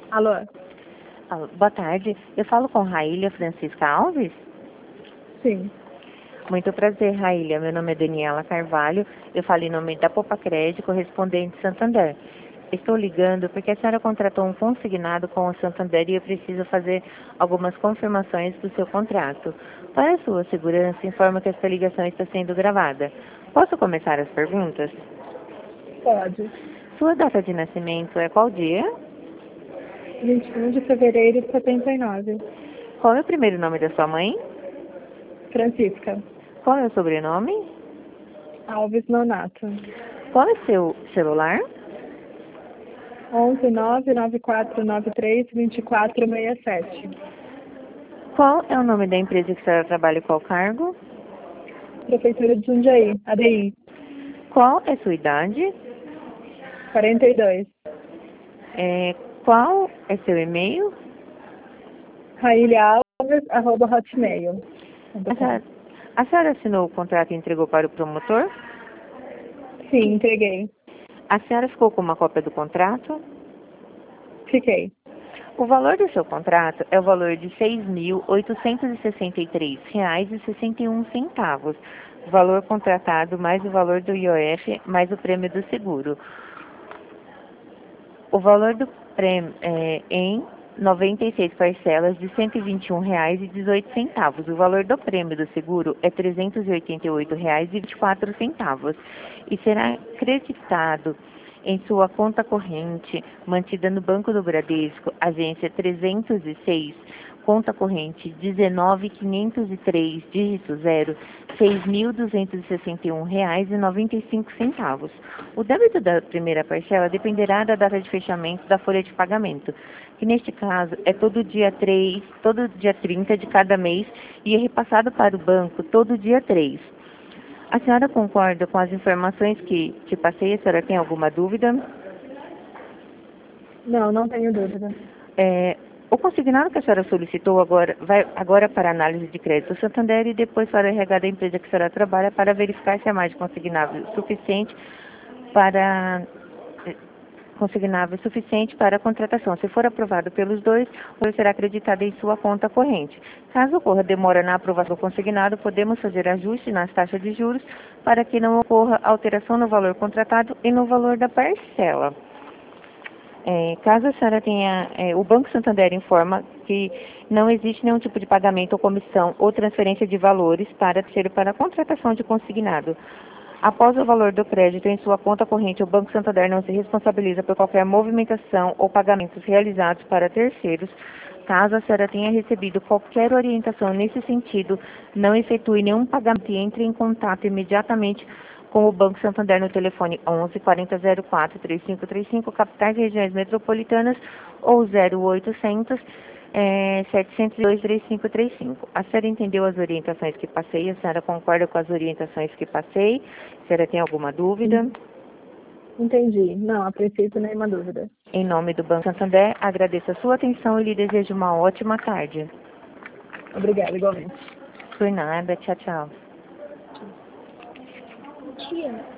Alô? Alô, boa tarde. Eu falo com Raília Francisca Alves? Sim. Muito prazer, Raília. Meu nome é Daniela Carvalho. Eu falo em nome da Popacred, correspondente Santander. Estou ligando porque a senhora contratou um consignado com o Santander e eu preciso fazer algumas confirmações do seu contrato. Para a sua segurança, informo que esta ligação está sendo gravada. Posso começar as perguntas? Pode. Sua data de nascimento é qual dia? 21 de fevereiro de 79. Qual é o primeiro nome da sua mãe? Francisca. Qual é o sobrenome? Alves Nonato. Qual é seu celular? 11 99493 2467. Qual é o nome da empresa que a senhora trabalha e qual cargo? Prefeitura de Jundiaí, ADI. Qual é sua idade? 42. Qual é seu e-mail? railialves@hotmail. A senhora assinou o contrato e entregou para o promotor? Sim, entreguei. A senhora ficou com uma cópia do contrato? Fiquei. O valor do seu contrato é o valor de R$ 6.863,61. O valor contratado mais o valor do IOF mais o prêmio do seguro. O valor do prêmio é em 96 parcelas de R$ 121,18. O valor do prêmio do seguro é R$ 388,24 e será creditado em sua conta corrente, mantida no Banco do Bradesco, agência 306, conta corrente 19503, dígito 0, R$ 6.261,95. O débito da primeira parcela dependerá da data de fechamento da folha de pagamento, que neste caso é todo dia 30 de cada mês e é repassado para o banco todo dia 3. A senhora concorda com as informações que te passei? A senhora tem alguma dúvida? Não tenho dúvida. O consignado que a senhora solicitou vai agora para análise de crédito Santander e depois para o RH da empresa que a senhora trabalha para verificar se há mais de consignável suficiente para a contratação. Se for aprovado pelos dois, o valor será acreditado em sua conta corrente. Caso ocorra demora na aprovação do consignado, podemos fazer ajuste nas taxas de juros para que não ocorra alteração no valor contratado e no valor da parcela. Caso a senhora tenha, o Banco Santander informa que não existe nenhum tipo de pagamento ou comissão ou transferência de valores para a contratação de consignado. Após o valor do crédito em sua conta corrente, o Banco Santander não se responsabiliza por qualquer movimentação ou pagamentos realizados para terceiros. Caso a senhora tenha recebido qualquer orientação nesse sentido, não efetue nenhum pagamento e entre em contato imediatamente com o Banco Santander no telefone 11 40 04 3535, capitais e regiões metropolitanas, ou 0800 702 3535. A senhora entendeu as orientações que passei? A senhora concorda com as orientações que passei? A senhora tem alguma dúvida? Entendi. Não, a princípio nenhuma dúvida. Em nome do Banco Santander, agradeço a sua atenção e lhe desejo uma ótima tarde. Obrigada, igualmente. Por nada, tchau, tchau. Tia.